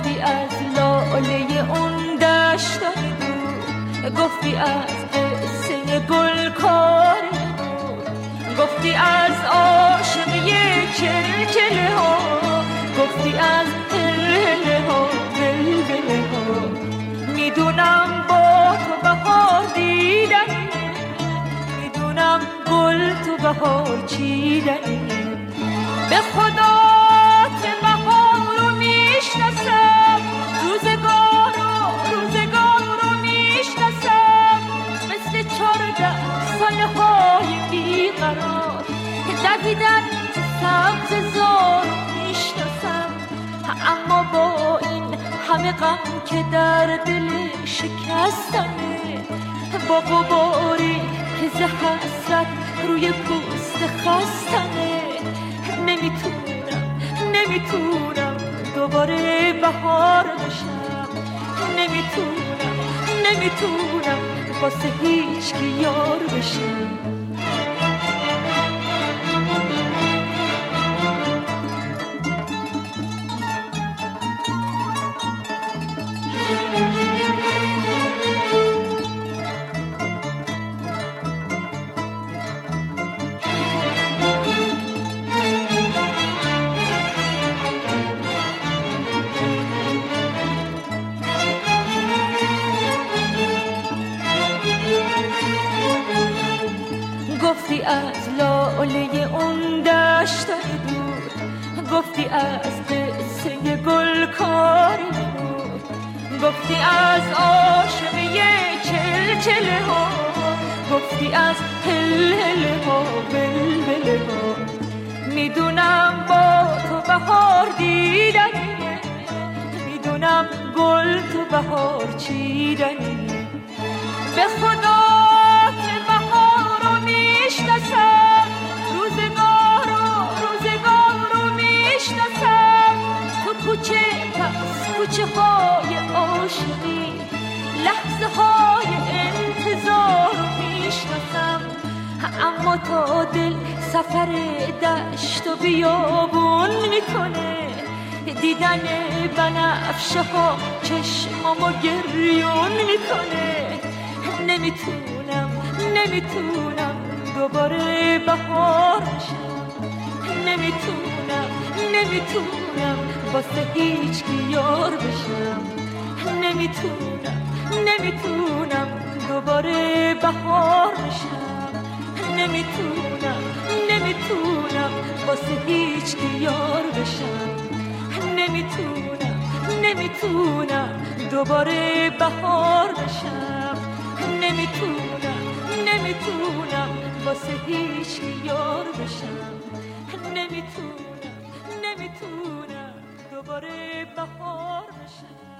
گفتی از لاله اون دشتای دور، گفتی از قصه گلکار دور، گفتی از عاشقی چلچله ها، گفتی از هلهله ها بلبله ها. میدونم با تو بهار دیدنی، میدونم گل تو بهار چیدنی. به خدا بهار رو میشناسم، روزگار رو میشناسم، مثل 14 ساله های بیقرار دویدن تو سبز زار میشناسم. اما با این همه غم که در دل شکستمه، با غباری که ز حسرت روی پوست خستمه، نمیتونم دوباره بهار بشم، نمیتونم واسه هیچ کی یار بشم. گفتی از لاله اون دشتای دور، گفتی از قصه گلکاری دور، گفتی از عاشقی چلچله ها، گفتی از هلهله ها بلبله ها. میدونم با تو بهار دیدنی، میدونم گل تو بهار چیدنی. به خدا میشناسم، روزگار رو میشناسم، تو کوچه های عاشقی، لحظه های انتظار رو میشناسم. اما تا دل سفر دشت و بیابون میکنه، دیدن بنفشه ها چشمامو گریون میکنه. نمیتونم دوباره بهار بشم، نمیتونم واسه هیچ کی یار بشم، نمیتونم دوباره بهار بشم، نمیتونم واسه هیچ کی یار بشم، نمیتونم دوباره بهار بشم، نمیتونم واسه هیچ کی یار بشم، نمیتونم دوباره بهار بشم.